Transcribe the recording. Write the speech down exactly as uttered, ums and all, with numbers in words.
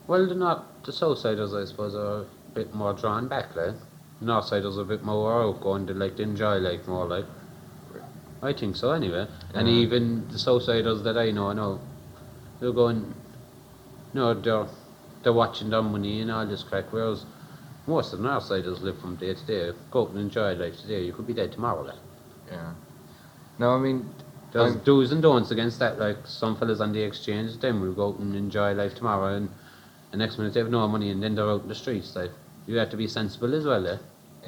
Well, the north, the south siders, I suppose, are a bit more drawn back, like. The north siders are a bit more outgoing. They like to enjoy life more, like. I think so, anyway. And Yeah. even the south siders that I know now, they're going, no, they're they're watching their money and all this crack. Whereas most of the north siders live from day to day. Go out and enjoy life today. You could be dead tomorrow, like. Yeah. No, I mean, There's I'm, do's and don'ts against that. Like some fellas on the exchange, them will go out and enjoy life tomorrow, and the next minute they have no money, and then they're out in the streets. Like you have to be sensible as well, eh?